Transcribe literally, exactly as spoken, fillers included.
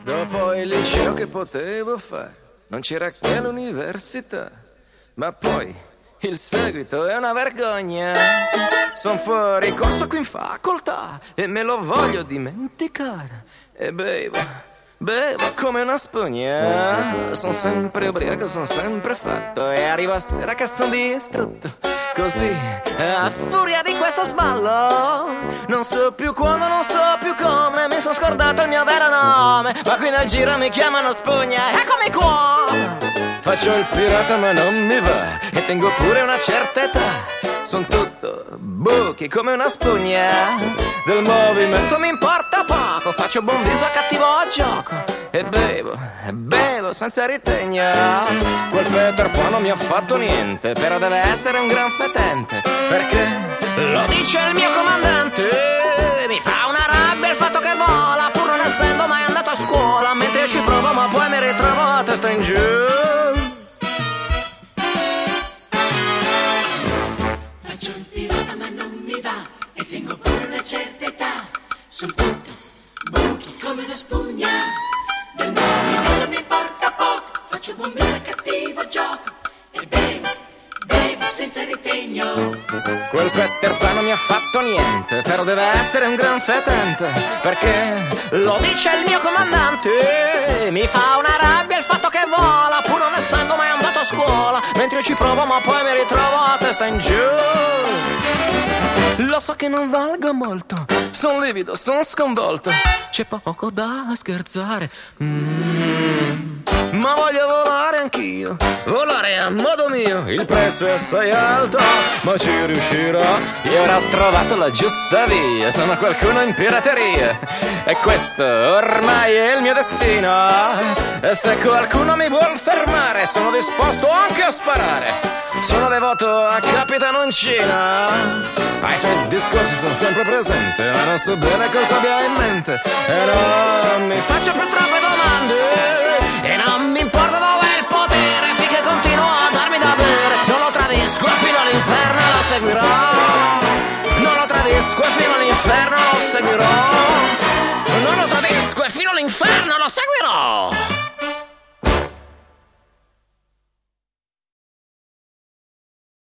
Dopo il liceo che potevo fare, non c'era che l'università. Ma poi il seguito è una vergogna. Son fuori corso qui in facoltà e me lo voglio dimenticare. E bevo, bevo come una spugna. Son sempre ubriaco, son sempre fatto. E arrivo a sera che son distrutto. Così, a furia di questo sballo, non so più quando, non so più come. Mi son scordato il mio vero nome, ma qui nel giro mi chiamano spugna. Eccomi qua! Faccio il pirata ma non mi va, e tengo pure una certa età. Son tutto buchi come una spugna. Del movimento mi importa poco, faccio buon viso a cattivo gioco. E bevo, bevo senza ritegno. Quel Peter Pan non mi ha fatto niente, però deve essere un gran fetente, perché lo dice il mio comandante. Mi fa una rabbia il fatto che vola, pur non essendo mai andato a scuola. Mentre io ci provo ma poi mi ritrovo a testa in giù. Faccio il pirata ma non mi va, e tengo pure una certa età. Son tutto buchi come una spugna. Del movimento mi importa poco, faccio buon viso a cattivo gioco. E bevo, bevo senza ritegno. Quel Peter Pan non mi ha fatto niente, però deve essere un gran fetente, perché lo dice il mio comandante. Mi fa una rabbia il fatto che vola, pur non essendo mai andato a scuola. Mentre io ci provo ma poi mi ritrovo a testa in giù. Lo so che non valgo molto, son livido, son sconvolto. C'è poco da scherzare, mm. ma voglio volare anch'io, volare a modo mio. Il prezzo è assai alto, ma ci riuscirò. Io ora ho trovato la giusta via, sono qualcuno in pirateria, e questo ormai è il mio destino. E se qualcuno mi vuol fermare, sono disposto anche a sparare. Sono devoto a Capitanoncino. Ai suoi discorsi sono sempre presente, ma non so bene cosa abbia in mente. E non mi faccio più troppe domande, e non mi importa dov'è il potere, finché continuo a darmi da bere. Non lo tradisco e fino all'inferno lo seguirò. Non lo tradisco e fino all'inferno lo seguirò. Non lo tradisco e fino all'inferno lo seguirò.